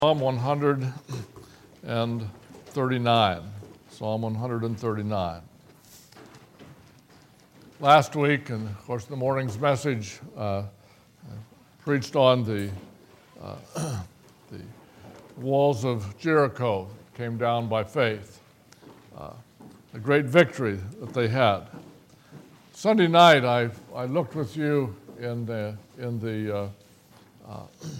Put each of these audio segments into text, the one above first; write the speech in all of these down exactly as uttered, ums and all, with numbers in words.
Psalm one hundred thirty-nine. Psalm one hundred thirty-nine. Last week, and of course the morning's message uh, preached on the, uh, the walls of Jericho came down by faith. Uh, the great victory that they had. Sunday night, I, I looked with you in the, in the uh, uh,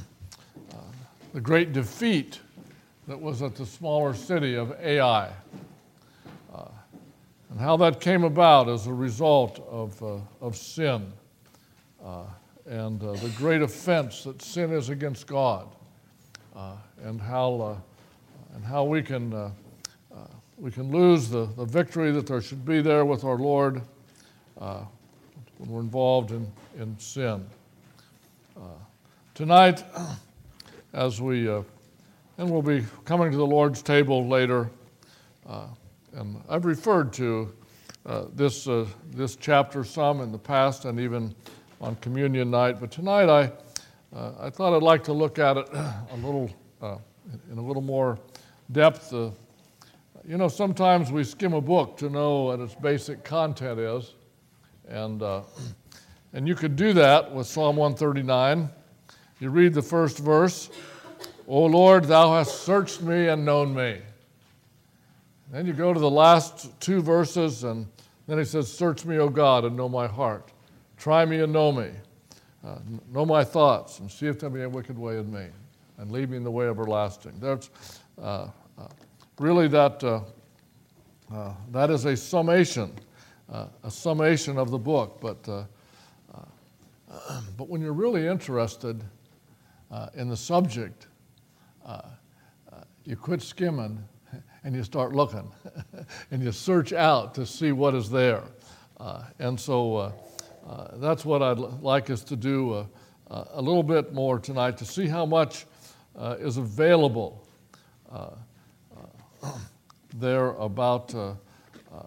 the great defeat that was at the smaller city of Ai, uh, and how that came about as a result of, uh, of sin, uh, and uh, the great offense that sin is against God, uh, and how uh, and how we can uh, uh, we can lose the, the victory that there should be there with our Lord uh, when we're involved in, in sin. Uh, tonight, as we, uh, and we'll be coming to the Lord's table later, uh, and I've referred to uh, this uh, this chapter some in the past and even on communion night, but tonight I uh, I thought I'd like to look at it a little uh, in a little more depth. Uh, you know, sometimes we skim a book to know what its basic content is, and uh, and you could do that with Psalm one thirty-nine. You read the first verse, "O Lord, thou hast searched me and known me." Then you go to the last two verses, and then he says, "Search me, O God, and know my heart. Try me and know me. Uh, know my thoughts, and see if there be a wicked way in me, and lead me in the way everlasting." That's uh, uh, really that. Uh, uh, that is a summation, uh, a summation of the book. But uh, uh, but when you're really interested uh, in the subject, uh, uh, you quit skimming and you start looking, and you search out to see what is there. Uh, and so. Uh, Uh, that's what I'd l- like us to do uh, uh, a little bit more tonight, to see how much uh, is available uh, uh, there about uh, uh,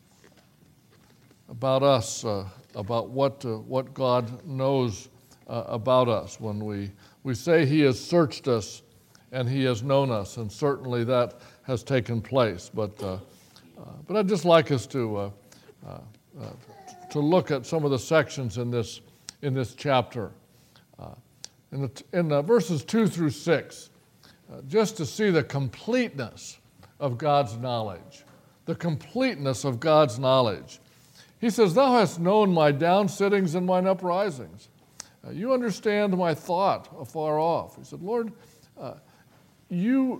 about us, uh, about what uh, what God knows uh, about us. When we we say He has searched us and He has known us, and certainly that has taken place. But uh, uh, but I'd just like us to. Uh, uh, uh, to look at some of the sections in this in this chapter, uh, in the in the verses two through six, uh, just to see the completeness of God's knowledge, the completeness of God's knowledge. He says, "Thou hast known my downsittings and mine uprisings. Uh, you understand my thought afar off." He said, "Lord, uh, you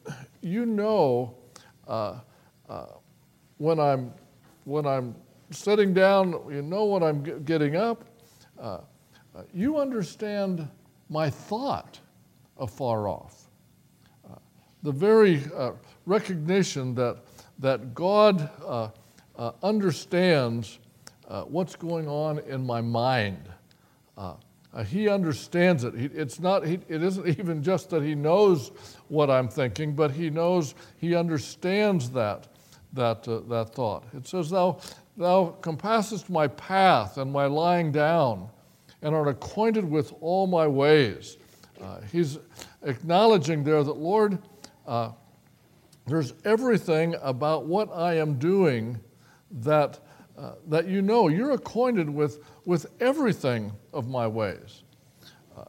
you know uh, uh, when I'm when I'm." sitting down, you know when I'm getting up. Uh, uh, you understand my thought afar off. Uh, the very uh, recognition that that God uh, uh, understands uh, what's going on in my mind. Uh, uh, he understands it. He, it's not. He, it isn't even just that He knows what I'm thinking, but He knows. He understands that that uh, that thought. It says, "Thou." Thou compassest my path and my lying down, and art acquainted with all my ways." Uh, he's acknowledging there that, Lord, uh, there's everything about what I am doing that uh, that you know. You're acquainted with, with everything of my ways. Uh,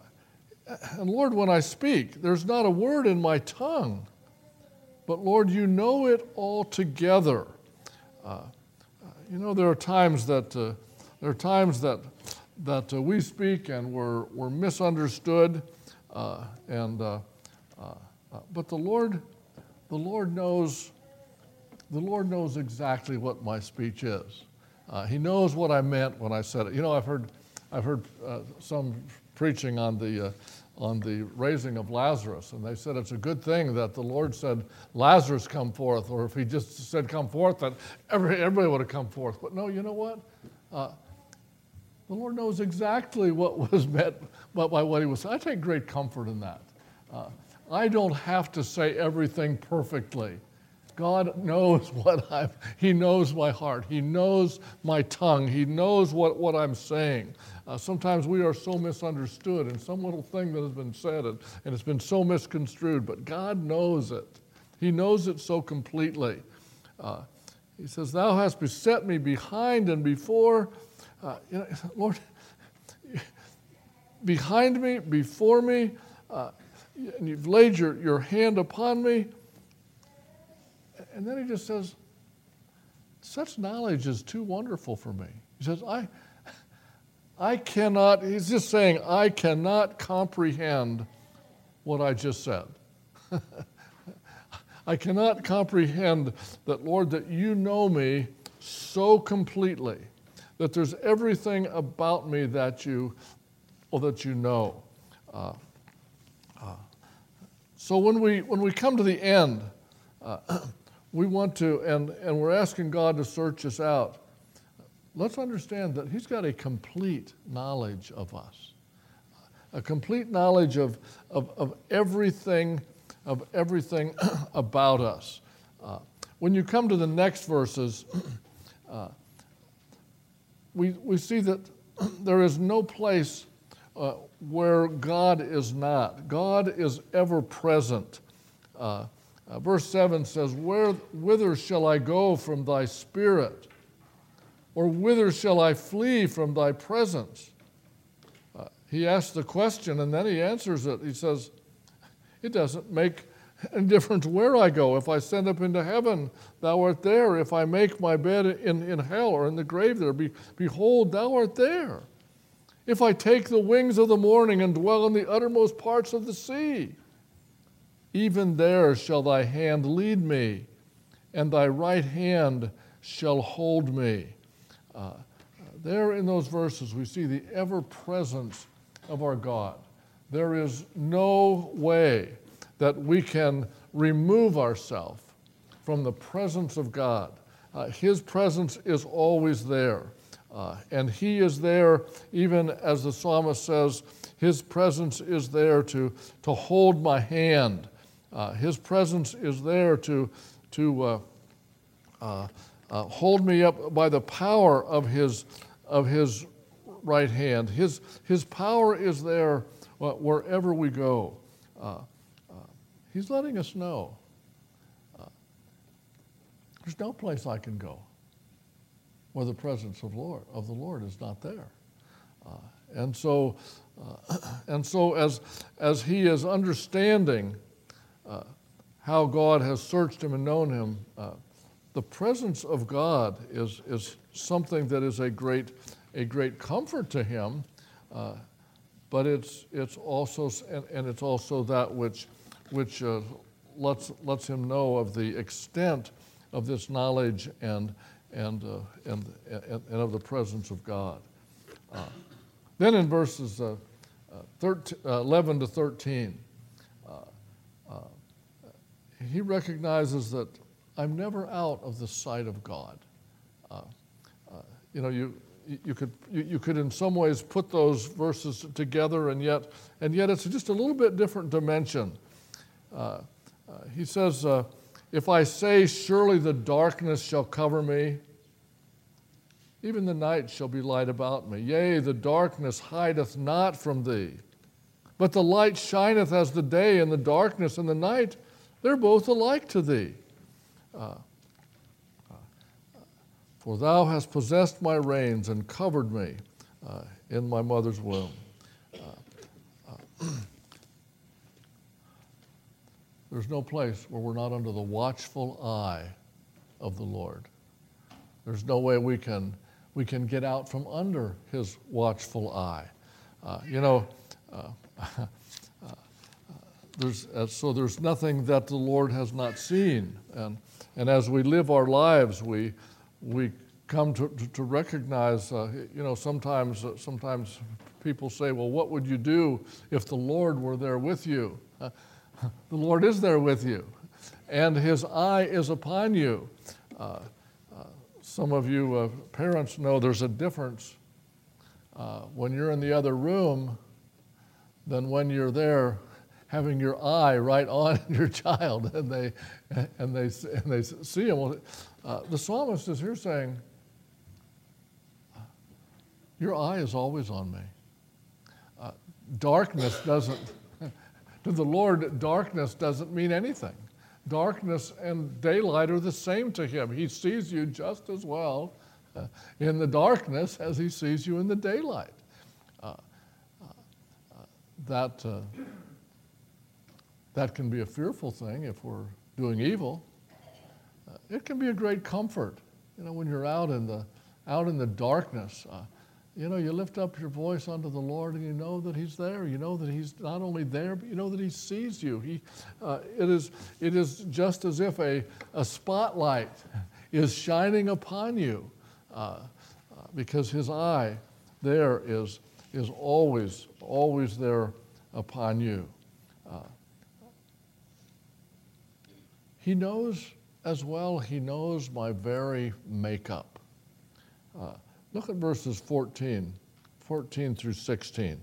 and Lord, when I speak, there's not a word in my tongue, but Lord, you know it all together. Uh, You know, there are times that uh, there are times that that uh, we speak and we're we're misunderstood, uh, and uh, uh, uh, but the Lord, the Lord knows, the Lord knows exactly what my speech is. Uh, he knows what I meant when I said it. You know, I've heard I've heard uh, some preaching on the. Uh, on the raising of Lazarus, and they said it's a good thing that the Lord said, "Lazarus, come forth," or if He just said, "Come forth," that every, everybody would have come forth. But no, you know what? Uh, the Lord knows exactly what was meant by what He was saying. I take great comfort in that. Uh, I don't have to say everything perfectly. God knows what I'm, He knows my heart. He knows my tongue. He knows what, what I'm saying. Uh, sometimes we are so misunderstood in some little thing that has been said, and, and it's been so misconstrued, but God knows it. He knows it so completely. Uh, he says, thou hast beset me behind and before. Uh, you know, Lord, behind me, before me, uh, and you've laid your, your hand upon me. And then he just says, such knowledge is too wonderful for me. He says, I, I cannot, he's just saying, I cannot comprehend what I just said. I cannot comprehend that, Lord, that you know me so completely, that there's everything about me that you, well, that you know. Uh, uh, so when we when we come to the end, uh, we want to, and, and we're asking God to search us out. Let's understand that He's got a complete knowledge of us, a complete knowledge of of, of everything, of everything about us. Uh, when you come to the next verses, uh, we we see that there is no place uh, where God is not. God is ever present. Uh, uh, verse seven says, Where, whither shall I go from thy spirit? Or whither shall I flee from thy presence? Uh, he asks the question and then he answers it. He says, it doesn't make any difference where I go. If I ascend up into heaven, thou art there. If I make my bed in, in hell or in the grave there, be, behold, thou art there. If I take the wings of the morning and dwell in the uttermost parts of the sea, even there shall thy hand lead me, and thy right hand shall hold me. Uh, there in those verses we see the ever-presence of our God. There is no way that we can remove ourselves from the presence of God. Uh, His presence is always there. Uh, and He is there, even as the psalmist says, His presence is there to, to hold my hand. Uh, His presence is there to, to uh, uh, uh, hold me up by the power of His, of his right hand. His, his power is there wherever we go. Uh, uh, he's letting us know uh, there's no place I can go where the presence of Lord of the Lord is not there. Uh, and so, uh, and so as as he is understanding uh, how God has searched him and known him, uh, the presence of God is is something that is a great a great comfort to him. Uh, but it's it's also and, and it's also that which which uh, lets lets him know of the extent of this knowledge and. And, uh, and, and and of the presence of God. Uh, then in verses uh, uh, thirteen, uh, eleven to thirteen, uh, uh, he recognizes that I'm never out of the sight of God. Uh, uh, you know, you you could you, you could in some ways put those verses together, and yet and yet it's just a little bit different dimension. Uh, uh, he says. Uh, If I say, surely the darkness shall cover me, even the night shall be light about me. Yea, the darkness hideth not from thee. But the light shineth as the day, and the darkness and the night, they're both alike to thee. Uh, uh, for thou hast possessed my reins and covered me uh, in my mother's womb. Uh, uh, There's no place where we're not under the watchful eye of the Lord. There's no way we can we can get out from under His watchful eye. Uh, you know, uh, uh, there's uh, so there's nothing that the Lord has not seen, and and as we live our lives, we we come to to, to recognize. Uh, you know, sometimes uh, sometimes people say, well, what would you do if the Lord were there with you? Uh, The Lord is there with you, and His eye is upon you. Uh, uh, some of you uh, parents know there's a difference uh, when you're in the other room than when you're there having your eye right on your child, and they and they and they see him. Well, uh, the psalmist is here saying, "Your eye is always on me." Uh, darkness doesn't. To the Lord, darkness doesn't mean anything. Darkness and daylight are the same to him. He sees you just as well uh, in the darkness as he sees you in the daylight. Uh, uh, uh, that, uh, that can be a fearful thing if we're doing evil. Uh, it can be a great comfort, you know, when you're out in the, out in the darkness. Uh, You know, you lift up your voice unto the Lord, and you know that He's there. You know that He's not only there, but you know that He sees you. He, uh, it is, it is just as if a, a spotlight is shining upon you, uh, uh, because His eye there is, is always, always there upon you. Uh, he knows as well, He knows my very makeup. Uh, Look at verses fourteen, fourteen through sixteen.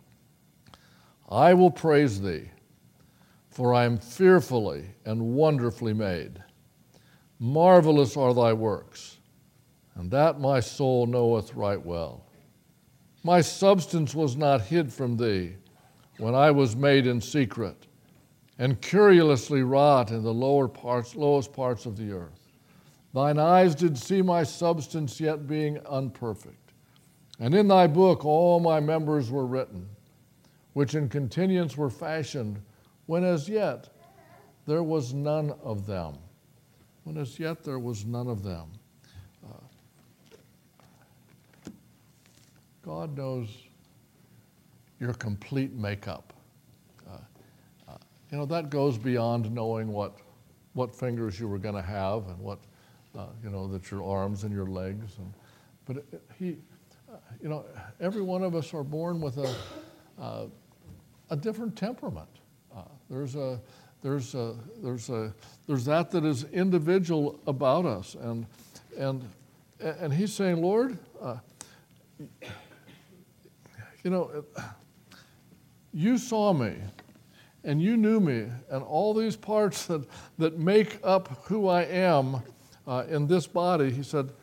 I will praise thee, for I am fearfully and wonderfully made. Marvelous are thy works, and that my soul knoweth right well. My substance was not hid from thee when I was made in secret, and curiously wrought in the lower parts, lowest parts of the earth. Thine eyes did see my substance yet being unperfect. And in thy book all my members were written, which in continuance were fashioned, when as yet there was none of them. When as yet there was none of them. Uh, God knows your complete makeup. Uh, uh, you know, that goes beyond knowing what, what fingers you were going to have and what Uh, you know, that your arms and your legs. And, but it, it, he, uh, you know, every one of us are born with a, uh, a different temperament. Uh, there's a, there's a, there's a, there's that that is individual about us. And, and, and he's saying, Lord, uh, you know, you saw me and you knew me, and all these parts that, that make up who I am Uh, in this body, he said,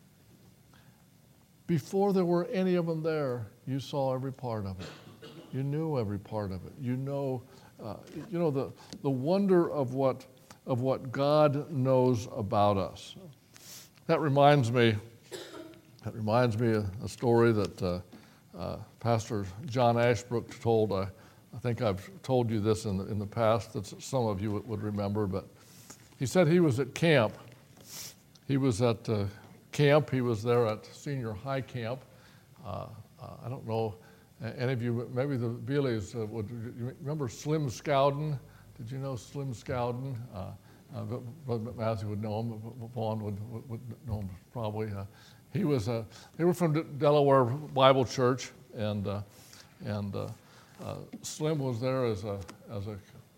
before there were any of them there, you saw every part of it. You knew every part of it. You know, uh, you know the, the wonder of what, of what God knows about us. That reminds me, that reminds me of a story that uh, uh, Pastor John Ashbrook told. I, I think I've told you this in the, in the past, that some of you would, would remember, but he said he was at camp. He was at uh, camp. He was there at senior high camp. Uh, uh, I don't know, any of you, maybe the Bealeys uh, would you remember Slim Scowden? Did you know Slim Scowden? Uh, uh, Brother Matthew would know him. Vaughn would, would, would know him probably. Uh, he was. Uh, they were from D- Delaware Bible Church, and uh, and uh, uh, Slim was there as a as a.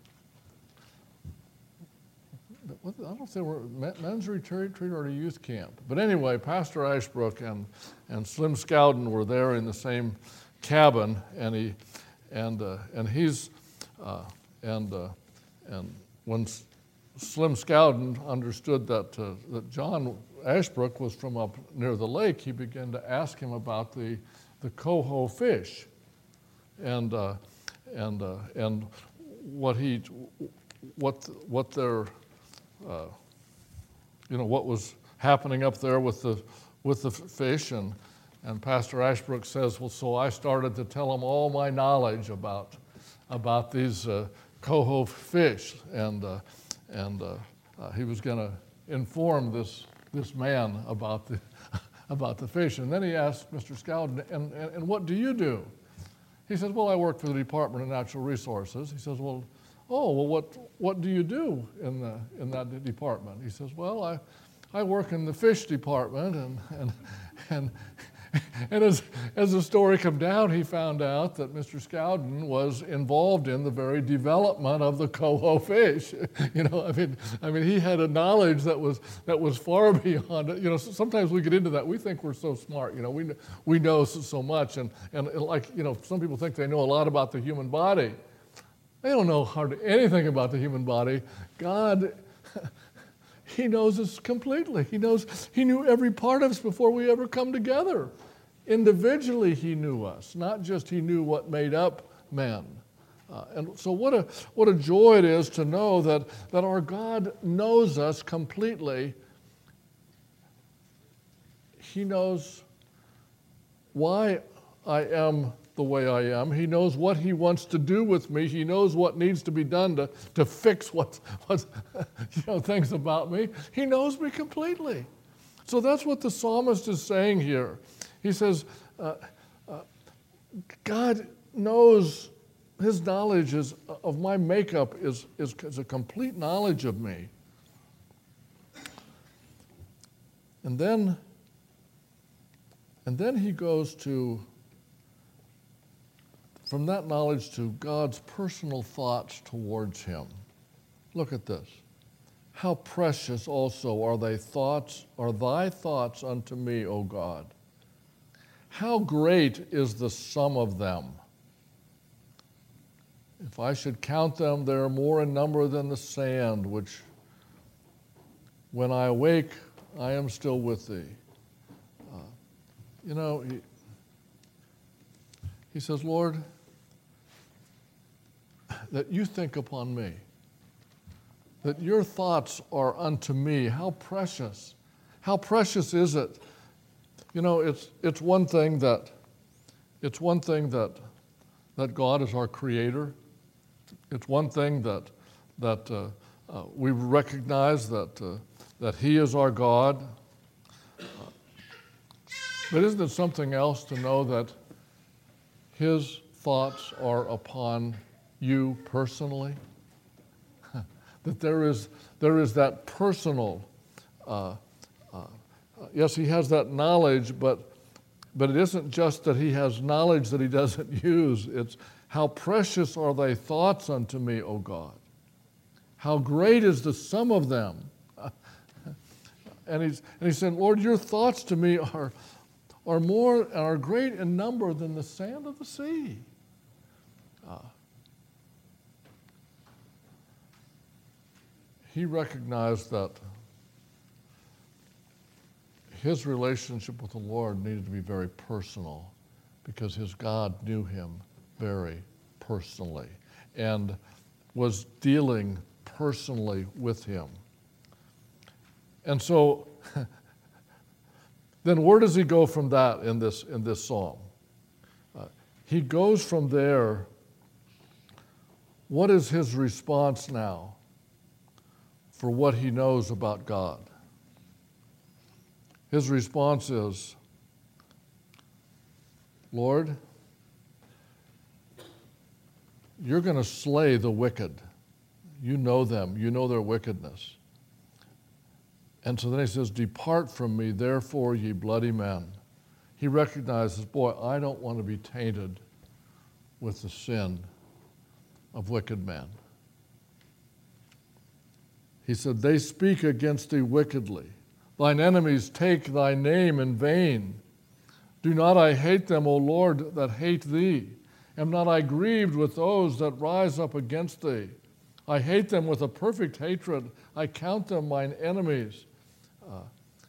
I don't know if they were men's retreat or a youth camp. But anyway, Pastor Ashbrook and, and Slim Scowden were there in the same cabin, and he and uh, and he's uh, and uh, and when S- Slim Scowden understood that uh, that John Ashbrook was from up near the lake, he began to ask him about the the coho fish, and uh, and uh, and what he what what their Uh, you know, what was happening up there with the with the fish, and and Pastor Ashbrook says, well, so I started to tell him all my knowledge about about these uh, coho fish, and uh, and uh, uh, he was going to inform this this man about the about the fish, and then he asked Mister Scowden, and, and and what do you do? He says, well, I work for the Department of Natural Resources. He says, well. Oh, well, what what do you do in the in that department? He says, well, I I work in the fish department, and and and and as as the story came down, he found out that Mister Scowden was involved in the very development of the coho fish. You know, I mean, I mean, he had a knowledge that was that was far beyond it. You know, sometimes we get into that. We think we're so smart. You know, we we know so, so much, and and like you know, some people think they know a lot about the human body. They don't know hardly anything about the human body. God, He knows us completely. He knows, He knew every part of us before we ever come together. Individually, He knew us, not just He knew what made up man. Uh, and so what a what a joy it is to know that, that our God knows us completely. He knows why I am the way I am. He knows what He wants to do with me. He knows what needs to be done to, to fix what, what you know, things about me. He knows me completely. So that's what the psalmist is saying here. He says, uh, uh, God knows, His knowledge is, of my makeup is, is, is a complete knowledge of me. And then, and then he goes to, from that knowledge to God's personal thoughts towards him. Look at this. How precious also are thy thoughts, are thy thoughts unto me, O God. How great is the sum of them. If I should count them, they are more in number than the sand, which when I awake, I am still with thee. Uh, you know, he, he says, Lord, that you think upon me, that your thoughts are unto me. How precious. How precious is it? You know, it's it's one thing that it's one thing that that God is our creator. It's one thing that that uh, uh, we recognize that uh, that He is our God. Uh, but isn't it something else to know that His thoughts are upon you personally? That there is there is that personal. Uh, uh, yes, He has that knowledge, but but it isn't just that He has knowledge that He doesn't use. It's how precious are thy thoughts unto me, O God. How great is the sum of them. and he's and he said, Lord, your thoughts to me are are more are great in number than the sand of the sea. Uh, he recognized that his relationship with the Lord needed to be very personal because his God knew him very personally and was dealing personally with him. And so then where does he go from that in this in this psalm? Uh, he goes from there. What is his response now for what he knows about God? His response is, Lord, you're going to slay the wicked. You know them. You know their wickedness. And so then he says, depart from me, therefore, ye bloody men. He recognizes, boy, I don't want to be tainted with the sin of wicked men. He said, they speak against thee wickedly. Thine enemies take thy name in vain. Do not I hate them, O Lord, that hate thee? Am not I grieved with those that rise up against thee? I hate them with a perfect hatred. I count them mine enemies. Uh,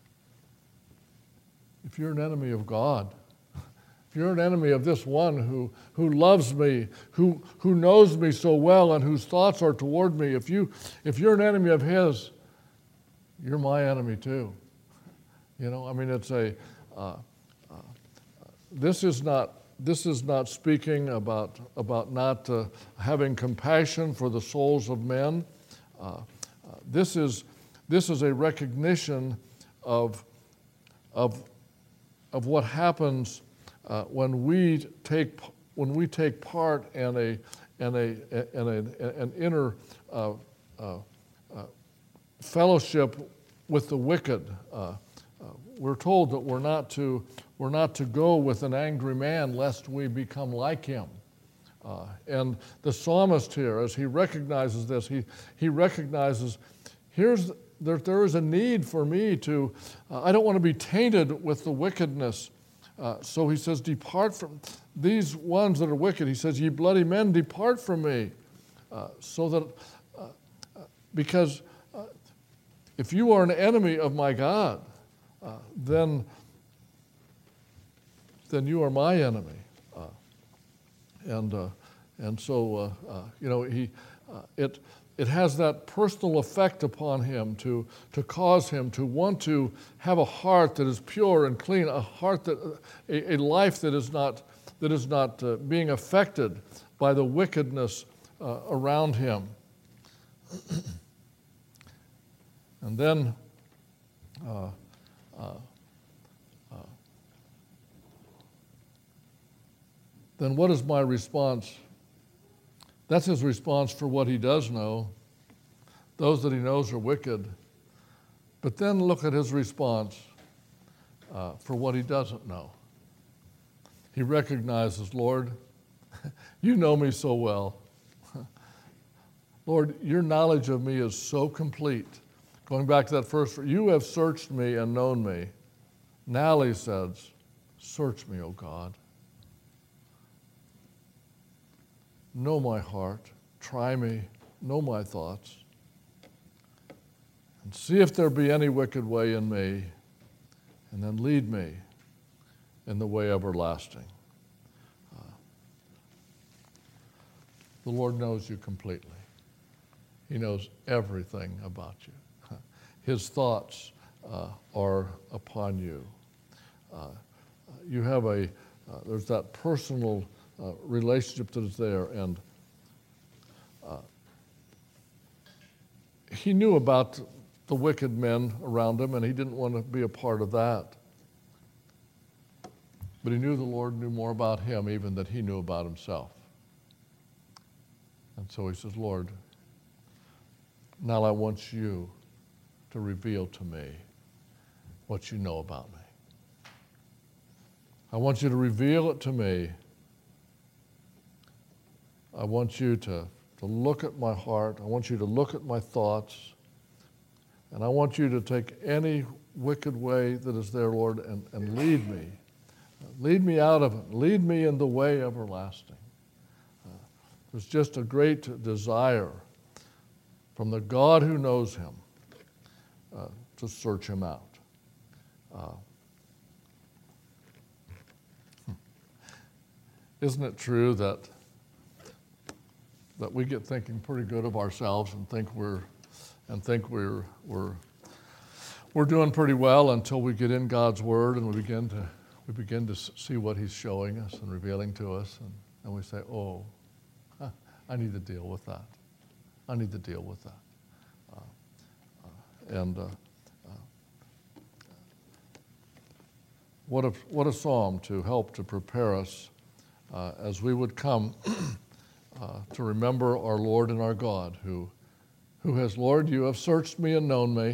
if you're an enemy of God, if you're an enemy of this one who, who loves me, who, who knows me so well and whose thoughts are toward me, if, you, if you're an enemy of his, you're my enemy too. You know, I mean, it's a, uh, uh, this is not, this is not speaking about, about not uh, having compassion for the souls of men. Uh, uh, this is, this is a recognition of, of, of what happens uh, when we take, when we take part in a, in a, in a, an inner uh, uh, uh, fellowship with the wicked. Uh, uh, we're told that we're not to we're not to go with an angry man lest we become like him. Uh, and the psalmist here, as he recognizes this, he he recognizes here's there there is a need for me to uh, I don't want to be tainted with the wickedness. Uh, so he says, depart from these ones that are wicked. He says, ye bloody men, depart from me. uh, so that, uh, uh, because uh, if you are an enemy of my God, uh, then, then you are my enemy. Uh, and, uh, and so, uh, uh, you know, he, uh, it, it has that personal effect upon him to, to cause him to want to have a heart that is pure and clean, a heart that, a, a life that is not, that is not uh, being affected by the wickedness uh, around him. And then, uh, uh, uh, then what is my response? That's his response for what he does know. Those that he knows are wicked. But then look at his response uh, for what he doesn't know. He recognizes, Lord, you know me so well. Lord, your knowledge of me is so complete. Going back to that first, you have searched me and known me. Now he says, search me, O God. Know my heart, try me, know my thoughts, and see if there be any wicked way in me, and then lead me in the way everlasting. Uh, the Lord knows you completely. He knows everything about you. His thoughts uh, are upon you. Uh, you have a, uh, there's that personal Uh, relationship that is there, and uh, he knew about the wicked men around him, and he didn't want to be a part of that. But he knew the Lord knew more about him even than he knew about himself. And so he says, Lord, now I want you to reveal to me what you know about me. I want you to reveal it to me. I want you to, to look at my heart. I want you to look at my thoughts. And I want you to take any wicked way that is there, Lord, and, and lead me. Lead me out of it. Lead me in the way everlasting. Uh, there's just a great desire from the God who knows him uh, to search him out. Uh, isn't it true that that we get thinking pretty good of ourselves and think we're and think we're we're we're doing pretty well until we get in God's Word and we begin to we begin to see what He's showing us and revealing to us, and, and we say, oh, huh, I need to deal with that. I need to deal with that. Uh, uh, and uh, uh, what a what a psalm to help to prepare us uh, as we would come. Uh, to remember our Lord and our God, who, who has, Lord, you have searched me and known me.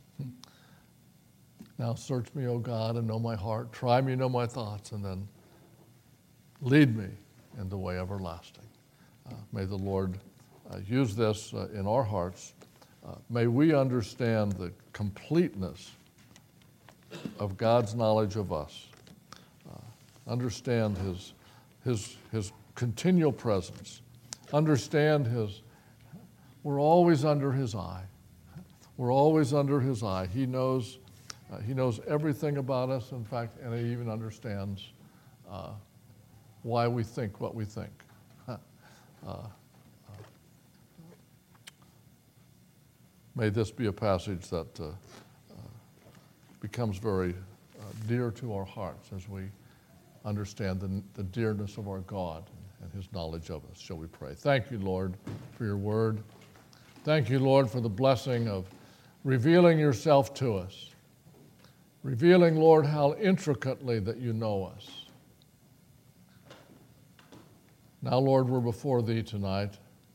Now search me, O God, and know my heart. Try me, know my thoughts, and then lead me in the way everlasting. Uh, may the Lord uh, use this uh, in our hearts. Uh, may we understand the completeness of God's knowledge of us. Uh, understand his, his, his continual presence. Understand his, we're always under his eye. We're always under his eye. He knows, uh, he knows everything about us, in fact, and he even understands uh, why we think what we think. uh, uh, may this be a passage that uh, uh, becomes very uh, dear to our hearts as we understand the, the dearness of our God and his knowledge of us. Shall we pray? Thank you, Lord, for your word. Thank you, Lord, for the blessing of revealing yourself to us. Revealing, Lord, how intricately that you know us. Now, Lord, we're before thee tonight.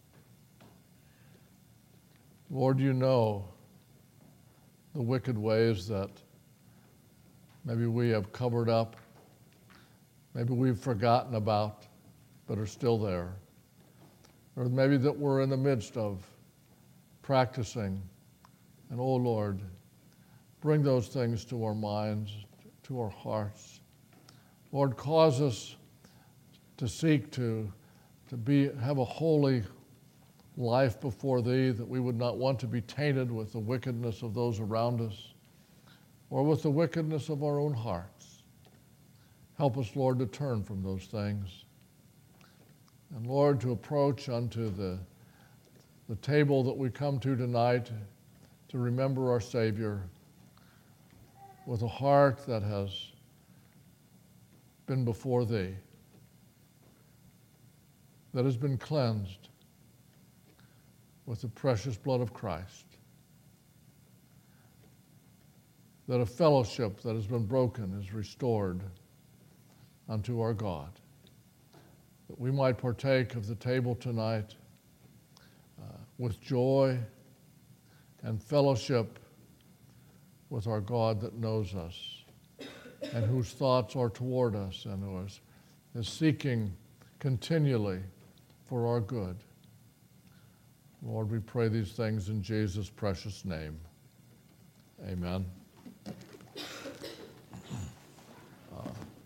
Lord, you know the wicked ways that maybe we have covered up, maybe we've forgotten about, but are still there. Or maybe that we're in the midst of practicing. And oh Lord, bring those things to our minds, to our hearts. Lord, cause us to seek to, to be, have a holy life before Thee, that we would not want to be tainted with the wickedness of those around us or with the wickedness of our own hearts. Help us, Lord, to turn from those things. And Lord, to approach unto the, the table that we come to tonight to remember our Savior with a heart that has been before Thee, that has been cleansed with the precious blood of Christ, that a fellowship that has been broken is restored unto our God, that we might partake of the table tonight uh, with joy and fellowship with our God that knows us and whose thoughts are toward us and who is, is seeking continually for our good. Lord, we pray these things in Jesus' precious name. Amen.